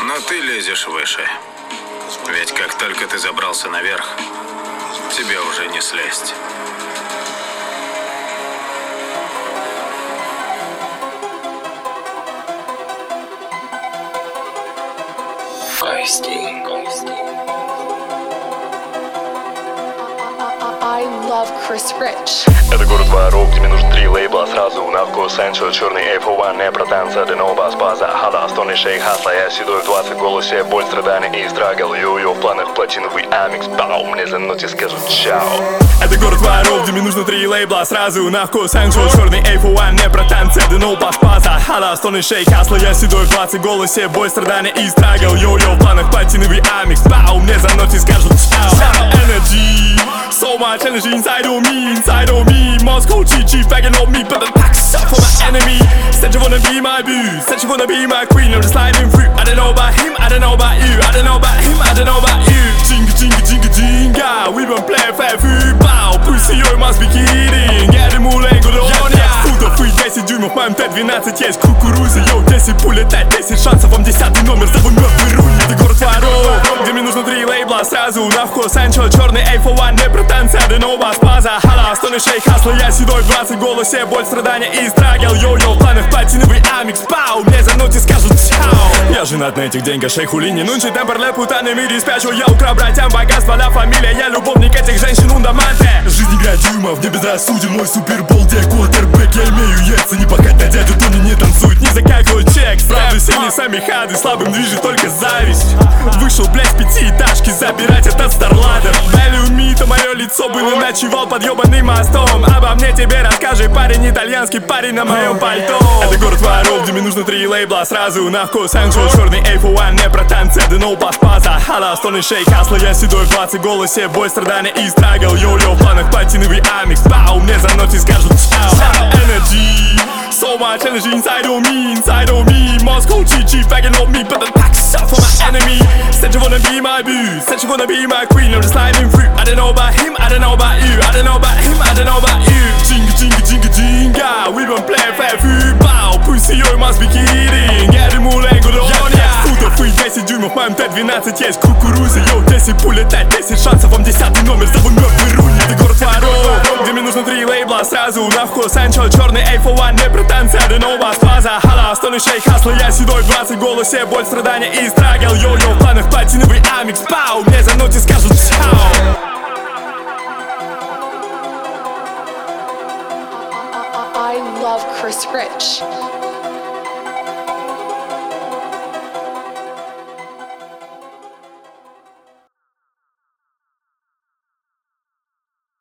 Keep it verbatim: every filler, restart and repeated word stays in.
Но ты лезешь выше. Ведь как только ты забрался наверх, тебе уже не слезть. I love Chris Rich. Это город воров, где мне нужно три лейбла сразу. На вкус Энчо, черный эйф один, не про танцы, Денова, Спаза, Хада, Стони, Шейх, Хасла. Я седой в двадцать, в голосе боль, страдания и страгл. Йо-йо, в планах платиновый амикс, бау. Мне за ноте скажут чао. Это город воров, где мне нужно три лейбла сразу. На вкус Энчо, черный эйф один, не про танцы, Денова, Спаза, Хада, Стони, Шейх, Хасла. Я седой в двадцать, в голосе боль, страдания и страгл. Йо-йо, в планах платиновый амикс, бау. Мне за ноте скажут чао. Energy, so much energy inside of me, inside of me. Moscow, Chi-Chi, fagging on me, but the pack's up for my enemy. Said you wanna be my boo, said you wanna be my queen. I'm just sliding through. I don't know about him, I don't know about you. I don't know about him, I don't know about you. Jinga, jinga, jinga, jinga. We been playing fat food, bow. Pussy, you must be kidding. Я ему лейгу до я футов и десять дюймов, моем Т двенадцать есть кукуруза. Йоу, десять пуль летать, десять шансов, вам десятый номер, зову мертвый руль. Это город воров, где мне нужно три лейбла сразу. На вкус Энчо, черный эйф один, не про танцы, Денова, Спаза, Хала, Стони, Шейх, Хасла. Я седой в двадцать, в голосе боль, страдания и страгл. Йо-йо, в планах платиновый амикс, пау. Мне за ноте скажут чао. Я женат на этих деньгах, шейху лини. Нунчи темпер, лепутаны, мири спячу. Я украл братьям богатство, ля фамилия. Я любовник этих женщин, ундаманте. Жизнь игра дюймов, не безрассуден мой супербол. Где квотербэк, я имею яйца. Не пахать на дядю Тони, не танцует, не за какой чек. Правда, сильнее сами хады, слабым движет только зависть. Вышел, блядь, пятиэтажки, забирать этот старладер. Value me, то мое лицо было ночевал под ебаным мостом. Обо мне тебе расскажи, парень, итальянский парень на моем пальто. Это город воров, где мне нужно три лейбла сразу. На вкус Энчо, черный эйф один, не про танцы, Денова, Спаза, Хада, Стони, Шейх, Хасла. Я седой в двадцать, в голосе боль, страдания и страгл. Йо-йо, в планах платиновый амикс, бау. Мне за ноте скажут чао. Energy, so much energy inside of me, inside of me. Moscow, Chi-Chi, fagging on me, but the pack's up for my enemy. Said you wanna be my boo, said you wanna be my queen. I'm just sliding through. I don't know about him, I don't know about you. I don't know about him, I don't know about you. Jinga, jinga, jinga, jinga. We been playing fat food, bow. Pussy, you must be kidding. Я ему лейгу до я футов и десять дюймов, моем Т двенадцать есть кукуруза. Йоу, десять пуль летать, десять шансов, вам десятый номер, зову мертвый руль. Это город воров, где мне нужно три лейбла сразу. На вкус Энчо, черный эйф один, не про танцы, Денова, Спаза, Хала, Стони, Шейх, Хасла. Я седой в двадцать, в голосе боль, страдания и страгл. Йо-йо, в планах платиновый амикс, пау. Мне за ноте скажут чао. I love Chris Rich.